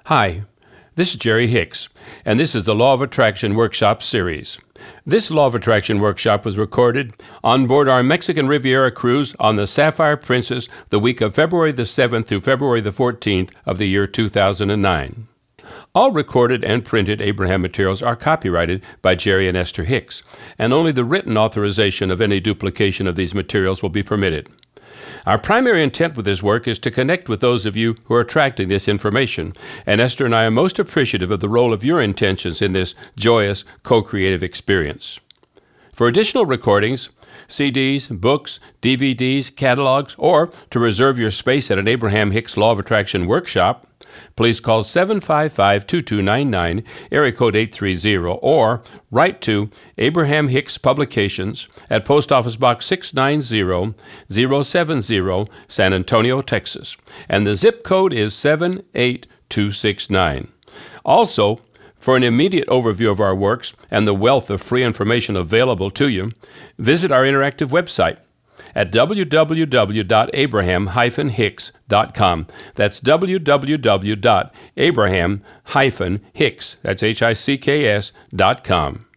Hi, this is Jerry Hicks, and this is the Law of Attraction Workshop Series. This Law of Attraction workshop was recorded on board our Mexican Riviera cruise on the Sapphire Princess the week of February the 7th through February the 14th of the year 2009. All recorded and printed Abraham materials are copyrighted by Jerry and Esther Hicks, and only the written authorization of any duplication of these materials will be permitted. Our primary intent with this work is to connect with those of you who are attracting this information, and Esther and I are most appreciative of the role of your intentions in this joyous, co-creative experience. For additional recordings, CDs, books, DVDs, catalogs, or to reserve your space at an Abraham Hicks Law of Attraction workshop, please call 755-2299, area code 830, or write to Abraham Hicks Publications at Post Office Box 690070, San Antonio, Texas, and the zip code is 78269. Also, for an immediate overview of our works and the wealth of free information available to you, visit our interactive website at www.abraham-hicks.com. That's www.abraham-hicks, that's Hicks.com.